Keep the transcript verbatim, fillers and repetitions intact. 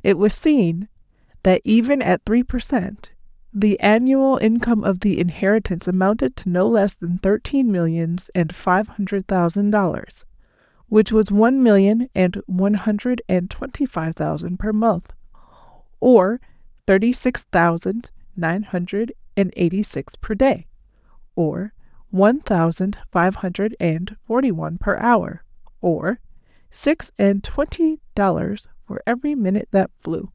It was seen that even at three percent, the annual income of the inheritance amounted to no less than thirteen millions and five hundred thousand dollars, which was one million and one hundred and twenty-five thousand per month, or thirty-six thousand nine hundred and eighty-six per day, or one thousand five hundred and forty-one per hour, or six and twenty dollars for every minute that flew.